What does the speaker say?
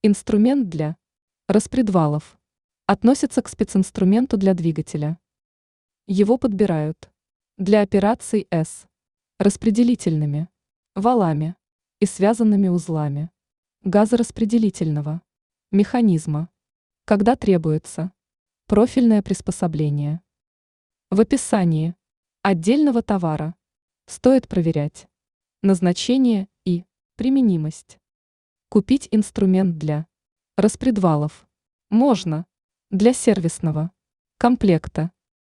Инструмент для распредвалов относится к специнструменту для двигателя. Его подбирают для операций с распределительными валами и связанными узлами газораспределительного механизма, когда требуется профильное приспособление. В описании отдельного товара стоит проверять назначение и применимость. Купить инструмент для распредвалов можно для сервисного комплекта